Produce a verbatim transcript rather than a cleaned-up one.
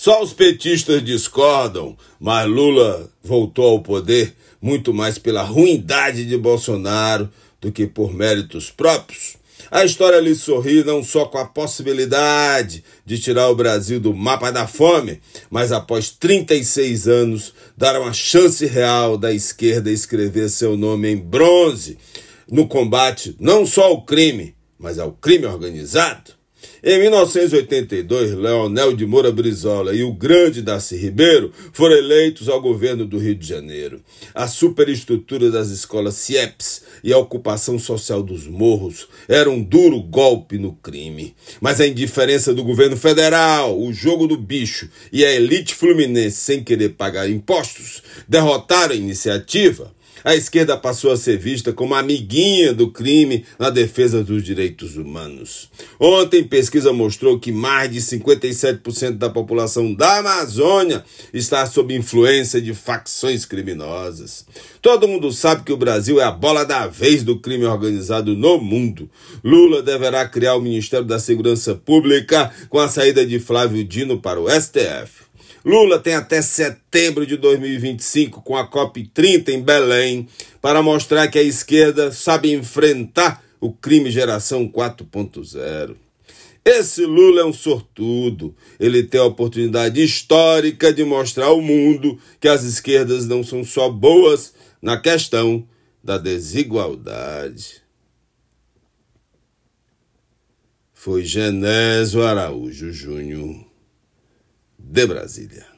Só os petistas discordam, mas Lula voltou ao poder muito mais pela ruindade de Bolsonaro do que por méritos próprios. A história lhe sorri não só com a possibilidade de tirar o Brasil do mapa da fome, mas após trinta e seis anos, dar uma chance real da esquerda escrever seu nome em bronze no combate não só ao crime, mas ao crime organizado. Em mil novecentos e oitenta e dois, Leonel de Moura Brizola e o grande Darcy Ribeiro foram eleitos ao governo do Rio de Janeiro. A superestrutura das escolas CIEPs e a ocupação social dos morros eram um duro golpe no crime. Mas a indiferença do governo federal, o jogo do bicho e a elite fluminense sem querer pagar impostos derrotaram a iniciativa. A esquerda passou a ser vista como amiguinha do crime na defesa dos direitos humanos. Ontem, pesquisa mostrou que mais de cinquenta e sete por cento da população da Amazônia está sob influência de facções criminosas. Todo mundo sabe que o Brasil é a bola da vez do crime organizado no mundo. Lula deverá criar o Ministério da Segurança Pública com a saída de Flávio Dino para o S T F. Lula tem até setembro de dois mil e vinte e cinco, com a COP trinta em Belém, para mostrar que a esquerda sabe enfrentar o crime geração quatro ponto zero. Esse Lula é um sortudo. Ele tem a oportunidade histórica de mostrar ao mundo que as esquerdas não são só boas na questão da desigualdade. Foi Genésio Araújo Júnior, de Brasília.